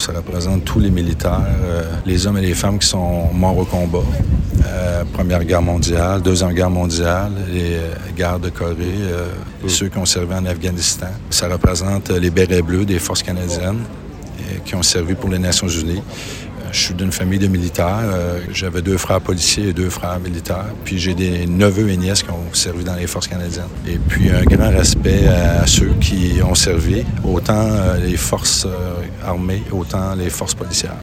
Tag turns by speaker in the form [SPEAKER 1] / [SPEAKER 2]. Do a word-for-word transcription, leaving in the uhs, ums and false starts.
[SPEAKER 1] ça représente tous les militaires, euh, les hommes et les femmes qui sont morts au combat. Euh, Première Guerre mondiale, Deuxième Guerre mondiale, les euh, guerres de Corée, euh, mmh. ceux qui ont servi en Afghanistan. Ça représente les bérets bleus des forces canadiennes euh, qui ont servi pour les Nations unies. Je suis d'une famille de militaires. Euh, j'avais deux frères policiers et deux frères militaires. Puis j'ai des neveux et nièces qui ont servi dans les forces canadiennes. Et puis un grand respect à, à ceux qui ont servi, autant euh, les forces euh, armées, autant les forces policières.